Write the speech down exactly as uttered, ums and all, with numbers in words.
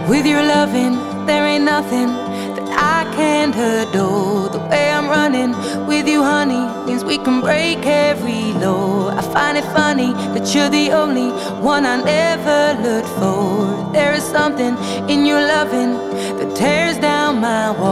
With your loving, there ain't nothing that I can't adore. The way I'm running with you, honey, means we can break every law. I find it funny that you're the only one I never looked for. There is something in your loving that tears down my wall.